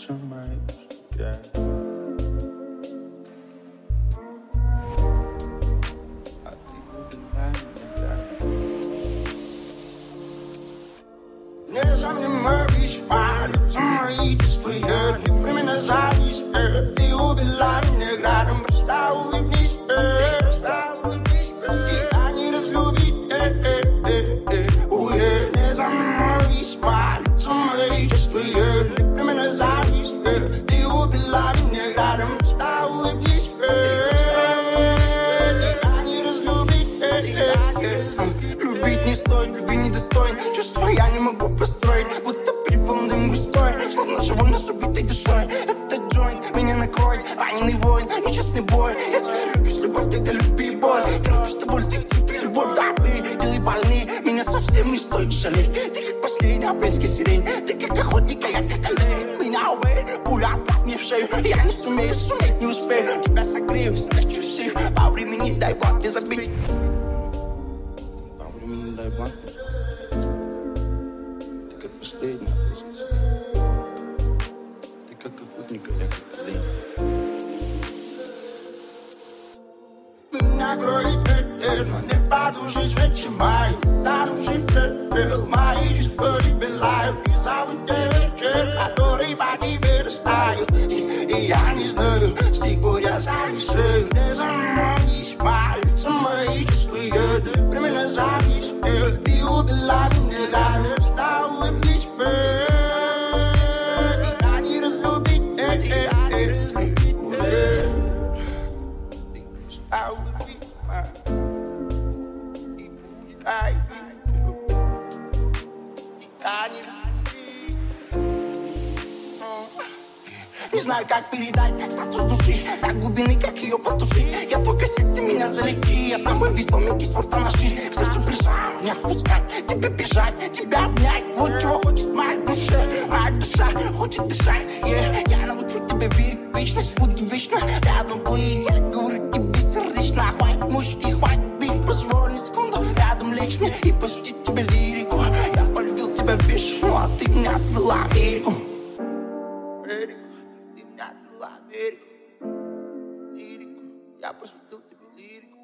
Не за мне моришь, палец мои чувства, не прими на зависть. Ты убила меня градом, просто улыбнись, тебя не разлюбить. Не за мне моришь, палец мои чувства, не прими на зависть. Ты убила меня градом, просто улыбнись, тебя не разлюбить. Любить не стоит, любви недостоин. Чувства я не могу построить, будто переполнен густой, словно живой, но с убитой душой. Этот джойнт меня накроет, раненый воин, нечестный бой. Если любишь любовь, тогда люби боль. Ты любишь ты боль, ты терпи любовь, да, ты больный, меня совсем не стоит жалеть. Ты как последняя апрельская сирень, ты как охотник, а я как олень. Меня убей, пуля отправь мне в шею, я не сумею, суметь не успею. Тебя согрею, спрячу сейф, по времени дай Бог не забить. По времени дай Бог. Последняя апрельская. Ты как охотник, а я как олень. Меня кроет ветер, но не подушить свечи мои. Нарушив пепел, мои чувства перебелают. И зовут вечер, который по тебе растает. И я не знаю, с тех пор я зависаю. Не за мной пальцы мои чувства, примерно завис. Ты убила меня, да, стал улыбнись. Тебя не разлюбить, тебя не разлюбить. Стал улыбнись, и будет тебя не разлюбить. Не знаю, как передать статус души до глубины, как ее потушить. Я только сядь, ты меня залети. Я самый весомый кислота наши. К сердцу прижать, не отпускать, тебе бежать, тебя обнять. Вот чего хочет моя душа хочет дышать. Я научу тебя верить в вечность, буду вечно рядом плыть. Я говорю тебе сердечно, хватит мучить, хватит бить. Позволь на секунду рядом лечь мне и посвятить тебе лирику. Я полюбил тебя вечно, а ты меня отвела в Америку. Ты меня отвела в Америку. Лирику, я посвятил тебе лирику.